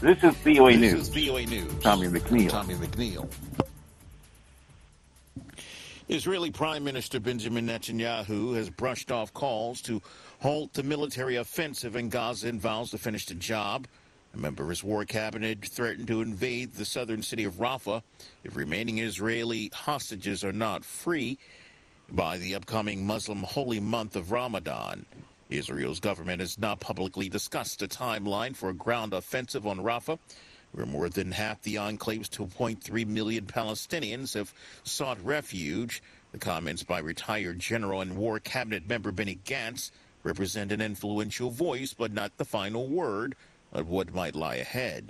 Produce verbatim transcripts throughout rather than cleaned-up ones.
This is V O A This News. is V O A News. Tommy McNeil. Tommy McNeil. Israeli Prime Minister Benjamin Netanyahu has brushed off calls to halt the military offensive in Gaza and vows to finish the job. A member of his war cabinet threatened to invade the southern city of Rafah if remaining Israeli hostages are not free by the upcoming Muslim holy month of Ramadan. Israel's government has not publicly discussed a timeline for a ground offensive on Rafah, where more than half the enclave's two point three million Palestinians have sought refuge. The comments by retired general and war cabinet member Benny Gantz represent an influential voice, but not the final word of what might lie ahead.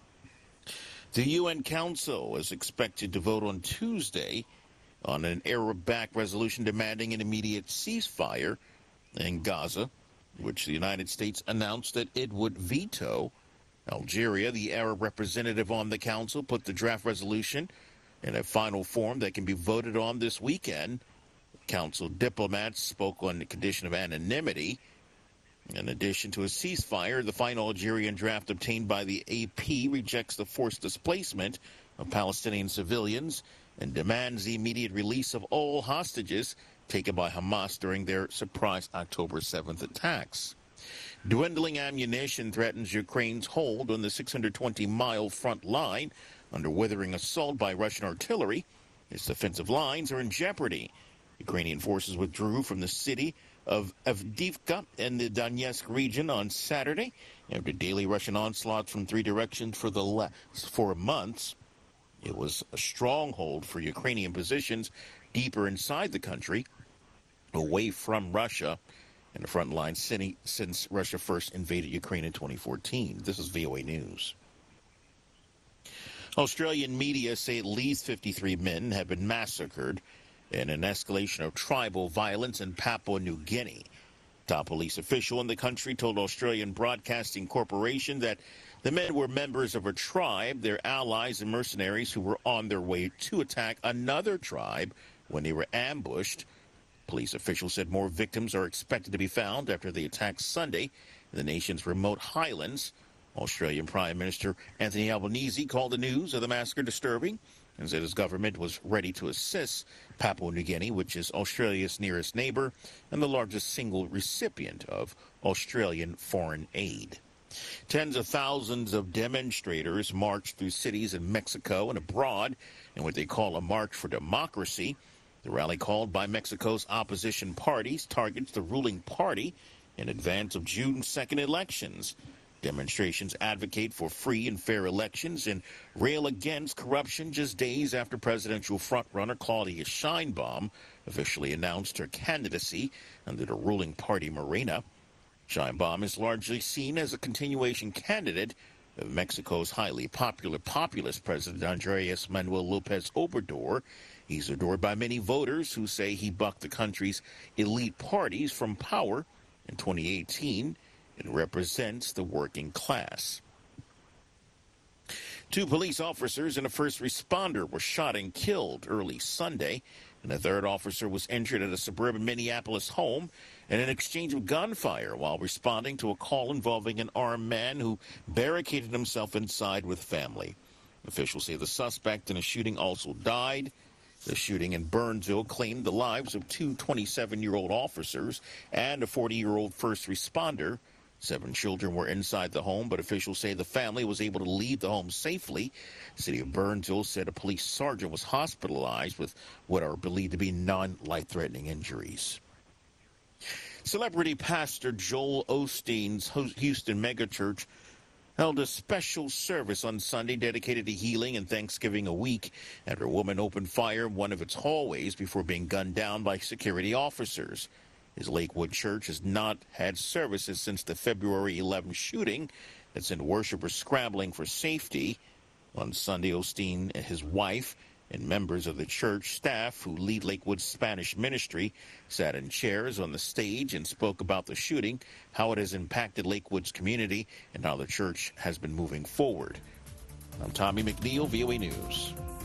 The U N Council is expected to vote on Tuesday on an Arab-backed resolution demanding an immediate ceasefire in Gaza, which the United States announced that it would veto. Algeria, the Arab representative on the council, put the draft resolution in a final form that can be voted on this weekend. Council diplomats spoke on the condition of anonymity. In addition to a ceasefire, the final Algerian draft obtained by the A P rejects the forced displacement of Palestinian civilians and demands the immediate release of all hostages taken by Hamas during their surprise October seventh attacks. Dwindling ammunition threatens Ukraine's hold on the six hundred twenty mile front line under withering assault by Russian artillery. Its defensive lines are in jeopardy. Ukrainian forces withdrew from the city of Avdiivka in the Donetsk region on Saturday after daily Russian onslaughts from three directions for the last four months. It was a stronghold for Ukrainian positions deeper inside the country, away from Russia, in the front line since Russia first invaded Ukraine in twenty fourteen. This is V O A News. Australian media say at least fifty-three men have been massacred in an escalation of tribal violence in Papua New Guinea. Top police official in the country told Australian Broadcasting Corporation that the men were members of a tribe, their allies and mercenaries who were on their way to attack another tribe when they were ambushed. Police officials said more victims are expected to be found after the attack Sunday in the nation's remote highlands. Australian Prime Minister Anthony Albanese called the news of the massacre disturbing and said his government was ready to assist Papua New Guinea, which is Australia's nearest neighbor and the largest single recipient of Australian foreign aid. Tens of thousands of demonstrators marched through cities in Mexico and abroad in what they call a march for democracy. The rally, called by Mexico's opposition parties, targets the ruling party in advance of June second elections. Demonstrations advocate for free and fair elections and rail against corruption just days after presidential frontrunner Claudia Sheinbaum officially announced her candidacy under the ruling party Morena. Sheinbaum is largely seen as a continuation candidate of Mexico's highly popular populist President Andrés Manuel López Obrador. He's adored by many voters who say he bucked the country's elite parties from power in twenty eighteen and represents the working class. Two police officers and a first responder were shot and killed early Sunday, and a third officer was injured at a suburban Minneapolis home in an exchange of gunfire while responding to a call involving an armed man who barricaded himself inside with family. Officials say the suspect in a shooting also died. The shooting in Burnsville claimed the lives of two twenty-seven-year-old officers and a forty-year-old first responder. Seven children were inside the home, but officials say the family was able to leave the home safely. The city of Burnsville said a police sergeant was hospitalized with what are believed to be non-life-threatening injuries. Celebrity pastor Joel Osteen's Houston megachurch held a special service on Sunday dedicated to healing and Thanksgiving a week after a woman opened fire in one of its hallways before being gunned down by security officers. His Lakewood church has not had services since the February eleventh shooting that sent worshipers scrambling for safety. On Sunday, Osteen and his wife and members of the church staff who lead Lakewood's Spanish ministry sat in chairs on the stage and spoke about the shooting, how it has impacted Lakewood's community, and how the church has been moving forward. I'm Tommy McNeil, V O A News.